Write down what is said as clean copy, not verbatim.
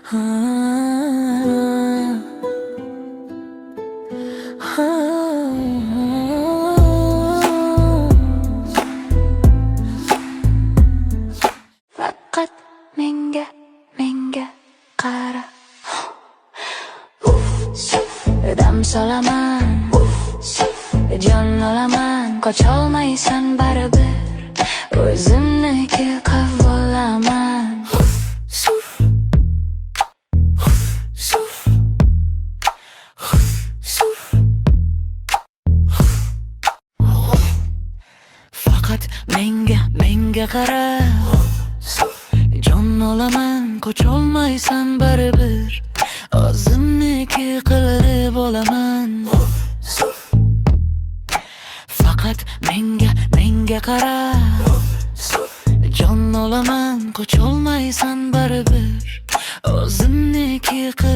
Ha, ha. Faqat menga qara. Dam solaman, jon olaman, qocholmaysan baribir, o'zimniki qilib olaman. Faqat menga qara, jon olaman, qocholmaysan baribir, o'zimniki qilib olaman. Faqat menga qara, jon olaman, qocholmaysan baribir, o'zimniki qilib